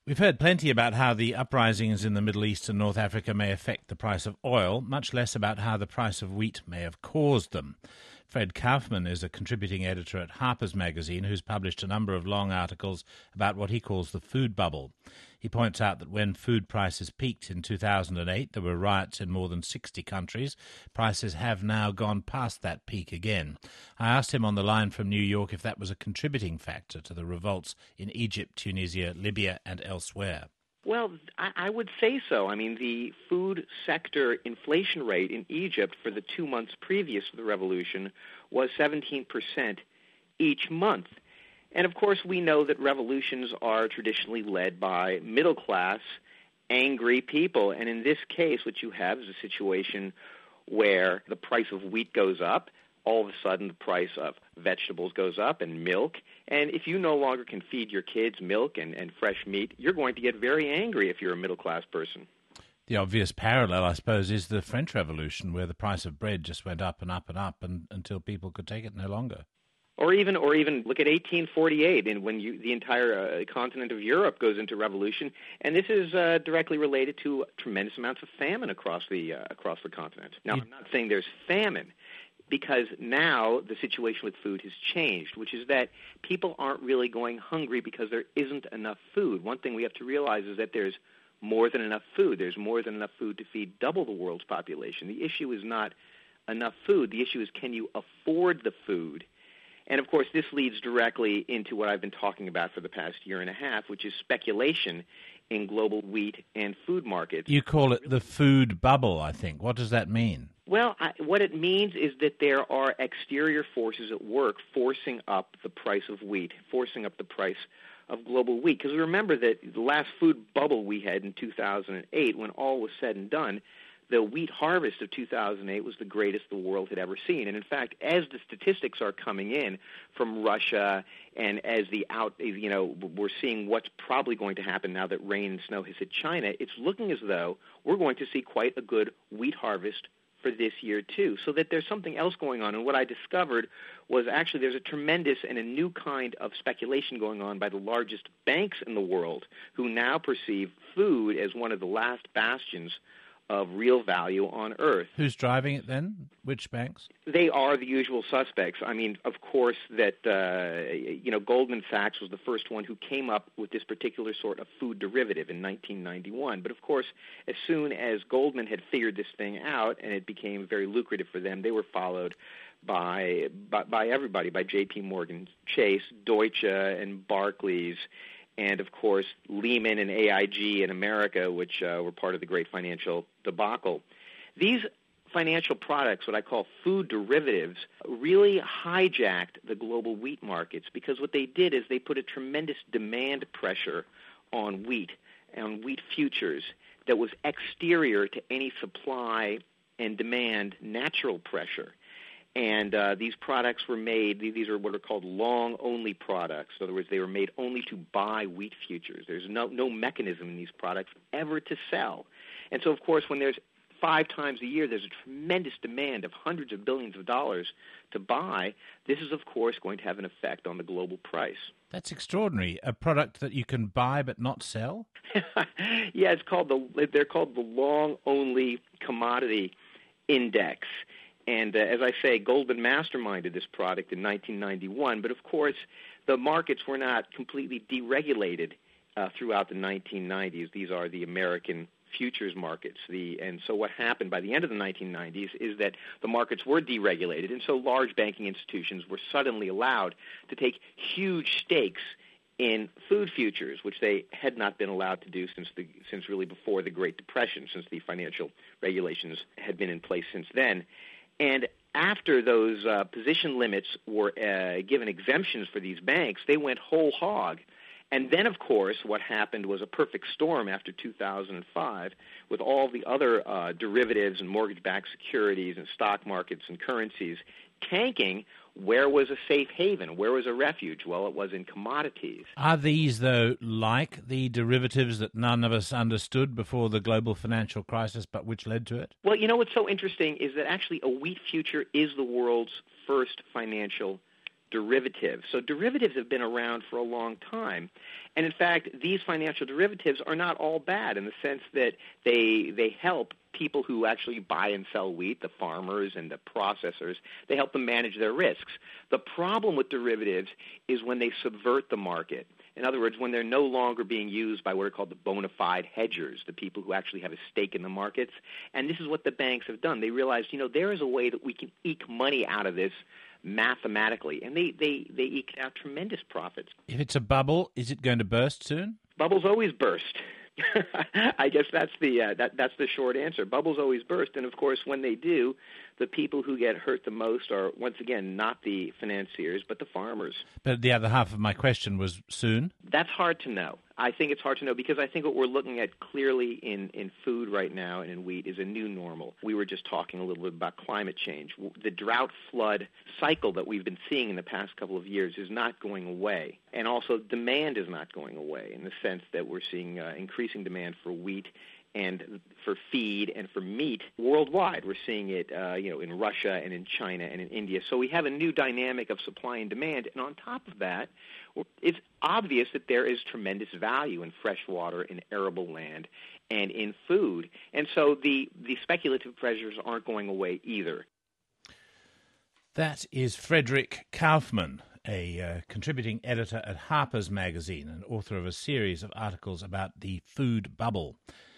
We've heard plenty about how the uprisings in the Middle East and North Africa may affect the price of oil, much less about how the price of wheat may have caused them. Fred Kaufman is a contributing editor at Harper's Magazine who's published a number of long articles about what he calls the food bubble. He points out that when food prices peaked in 2008, there were riots in more than 60 countries. Prices have now gone past that peak again. I asked him on the line from New York if that was a contributing factor to the revolts in Egypt, Tunisia, Libya and elsewhere. Well, I would say so. I mean, the food sector inflation rate in Egypt for the 2 months previous to the revolution was 17% each month. And, of course, we know that revolutions are traditionally led by middle-class, angry people. And in this case, what you have is a situation where the price of wheat goes up. All of a sudden, the price of vegetables goes up and milk. And if you no longer can feed your kids milk and fresh meat, you're going to get very angry if you're a middle-class person. The obvious parallel, I suppose, is the French Revolution, where the price of bread just went up and up and up until people could take it no longer. Or even look at 1848, and when the entire continent of Europe goes into revolution, and this is directly related to tremendous amounts of famine across the continent. Now, I'm not saying there's famine, because now the situation with food has changed, which is that people aren't really going hungry because there isn't enough food. One thing we have to realize is that there's more than enough food. There's more than enough food to feed double the world's population. The issue is not enough food. The issue is, can you afford the food? And, of course, this leads directly into what I've been talking about for the past year and a half, which is speculation in global wheat and food markets. You call it the food bubble, I think. What does that mean? Well, what it means is that there are exterior forces at work forcing up the price of wheat, forcing up the price of global wheat. Because remember that the last food bubble we had in 2008, when all was said and done, the wheat harvest of 2008 was the greatest the world had ever seen. And in fact, as the statistics are coming in from Russia, and as we're seeing what's probably going to happen now that rain and snow has hit China, it's looking as though we're going to see quite a good wheat harvest for this year too. So that there's something else going on. And what I discovered was actually there's a tremendous and a new kind of speculation going on by the largest banks in the world, who now perceive food as one of the last bastions of real value on earth. Who's driving it then? Which banks? They are the usual suspects. I mean, of course, that Goldman Sachs was the first one who came up with this particular sort of food derivative in 1991. But of course, as soon as Goldman had figured this thing out and it became very lucrative for them, they were followed by everybody, by J.P. Morgan Chase, Deutsche, and Barclays, and, of course, Lehman and AIG in America, which were part of the great financial debacle. These financial products, what I call food derivatives, really hijacked the global wheat markets, because what they did is they put a tremendous demand pressure on wheat futures that was exterior to any supply and demand natural pressure. And these products were made, these are what are called long-only products. In other words, they were made only to buy wheat futures. There's no mechanism in these products ever to sell. And so, of course, when there's 5 times a year, there's a tremendous demand of hundreds of billions of dollars to buy. This is, of course, going to have an effect on the global price. That's extraordinary. A product that you can buy but not sell? Yeah, they're called the long-only commodity index. And as I say, Goldman masterminded this product in 1991. But, of course, the markets were not completely deregulated throughout the 1990s. These are the American futures markets. And so what happened by the end of the 1990s is that the markets were deregulated, and so large banking institutions were suddenly allowed to take huge stakes in food futures, which they had not been allowed to do since really before the Great Depression, since the financial regulations had been in place since then. And after those position limits were given exemptions for these banks, they went whole hog. And then, of course, what happened was a perfect storm after 2005, with all the other derivatives and mortgage-backed securities and stock markets and currencies tanking. Where was a safe haven? Where was a refuge? Well, it was in commodities. Are these, though, like the derivatives that none of us understood before the global financial crisis, but which led to it? Well, what's so interesting is that actually a wheat future is the world's first financial derivatives. So derivatives have been around for a long time. And in fact, these financial derivatives are not all bad in the sense that they help people who actually buy and sell wheat, the farmers and the processors. They help them manage their risks. The problem with derivatives is when they subvert the market. In other words, when they're no longer being used by what are called the bona fide hedgers, the people who actually have a stake in the markets. And this is what the banks have done. They realized, there is a way that we can eke money out of this mathematically, and they eked out tremendous profits. If it's a bubble, is it going to burst soon? Bubbles always burst. I guess that's the short answer. Bubbles always burst, and of course, when they do, the people who get hurt the most are, once again, not the financiers, but the farmers. But the other half of my question was soon? That's hard to know. I think it's hard to know because I think what we're looking at clearly in food right now and in wheat is a new normal. We were just talking a little bit about climate change. The drought flood cycle that we've been seeing in the past couple of years is not going away. And also demand is not going away in the sense that we're seeing increasing demand for wheat and for feed and for meat worldwide. We're seeing it, in Russia and in China and in India. So we have a new dynamic of supply and demand. And on top of that, it's obvious that there is tremendous value in fresh water, in arable land, and in food. And so the speculative pressures aren't going away either. That is Fredrik Kaufman, a contributing editor at Harper's Magazine and author of a series of articles about the food bubble.